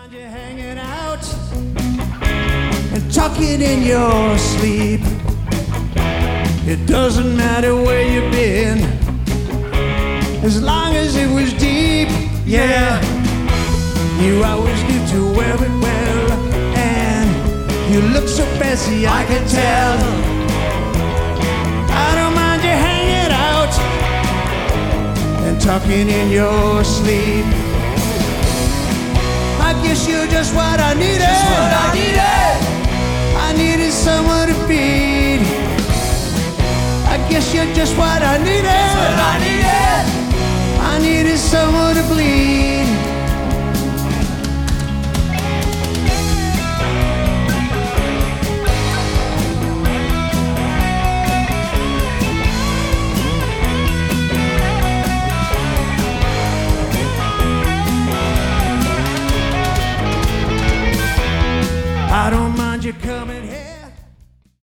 mind you hanging out and talking in your sleep. It doesn't matter where you've been, as long as it was deep. Yeah, you always knew to wear it well, and you look so fancy, I can tell. I don't mind you hanging out and talking in your sleep. I guess you're just what I needed. Just what I needed. I needed someone to feed. I guess you're just what I needed. Just what I needed. I needed someone to bleed. I don't mind you coming here.